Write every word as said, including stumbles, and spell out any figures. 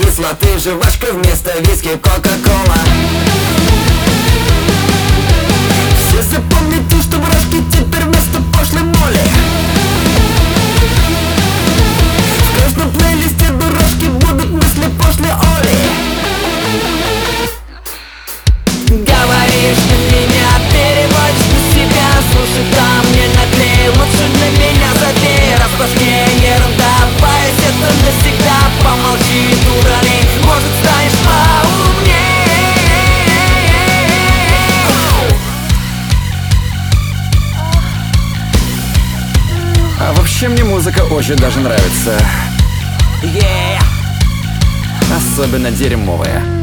кислоты, жвачка вместо виски, кока-кола. Все запомните, что в рожке теперь вместо пошлой моли. В каждом плейлисте дурашки будут мысли пошлой Оли. Говоришь, ты меня переводишь на себя. Слушай, там не наклей, лучше на меня забей. Раз в башке ерунда, поезд это навсегда. Помолчи, дуралей, может станешь поумнее. А вообще мне музыка очень даже нравится. Yeah. Особенно дерьмовая.